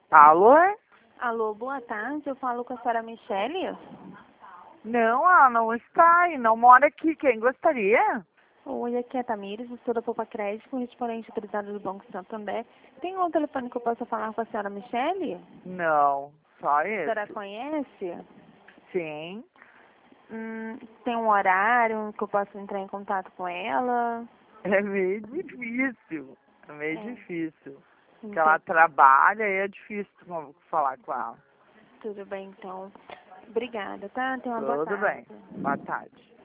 Alô? Alô, boa tarde. Eu falo com a senhora Michele. Não, ela não está e não mora aqui. Quem gostaria? Oi, aqui é a Tamires, estou da Poupa Crédito, correspondente autorizado do Banco Santander. Tem um telefone que eu possa falar com a senhora Michele? Não, só A senhora esse. conhece? Sim, Tem um horário que eu possa entrar em contato com ela? é meio difícil. É meio É, difícil. Porque ela entendi. trabalha e é difícil falar com ela. Tudo bem, então. Obrigada, tá? Tenha uma boa Tudo tarde. bem. Boa tarde.